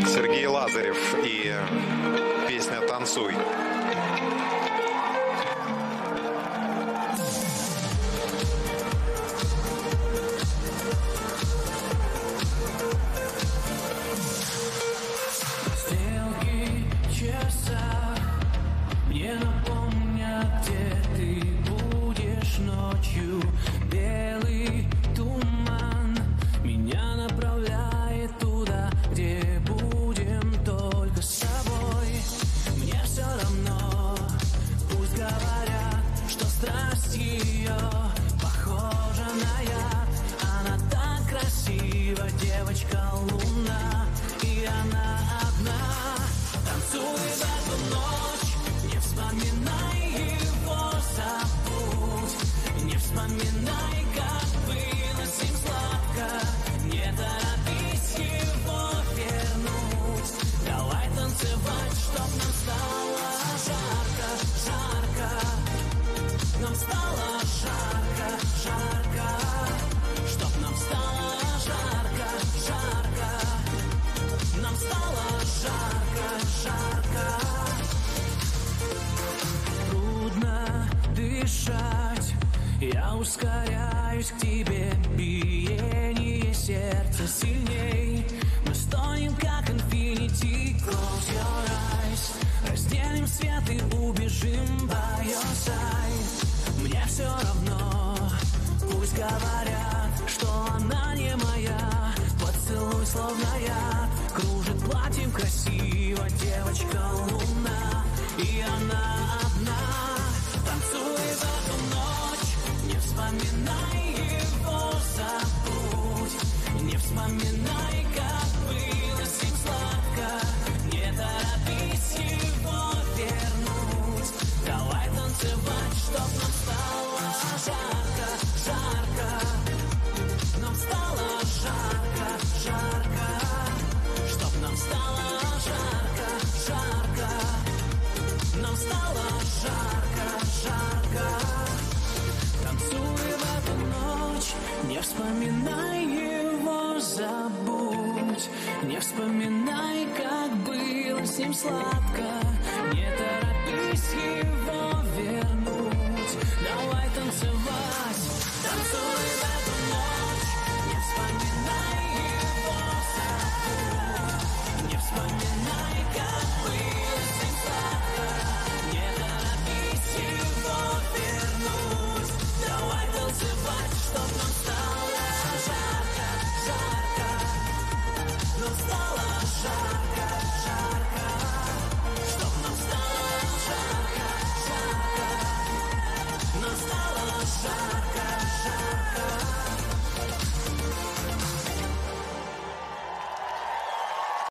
Сергей Лазарев и песня «Танцуй». Ускоряюсь к тебе, биение сердца сильней. Мы стонем, как инфинити. Close your eyes. Разделим свет и убежим by your side. Мне все равно, пусть говорят, что она не моя. Поцелуй, словно яд, кружит платьем красиво девочка луна. И она одна. Танцуй в эту ночь. Не вспоминай его, забудь. Не вспоминай, как было с ним сладко. Не торопись его вернуть. Давай танцевать, чтоб нам стало жарко, жарко. Нам стало жарко, жарко. Чтоб нам стало жарко, жарко. Нам стало жарко, жарко. Танцуй в эту ночь, не вспоминай его, забудь. Не вспоминай, как было с ним сладко. Не торопись его вернуть. Давай танцевать, танцуй в эту ночь. Не вспоминай его, забудь. Не вспоминай, как было с ним сладко. Не торопись его вернуть. Давай танцевать, чтоб нам стало жарко, жарко. Нам стало жарко, жарко. Чтоб нам стало жарко, жарко. Нам стало жарко, жарко.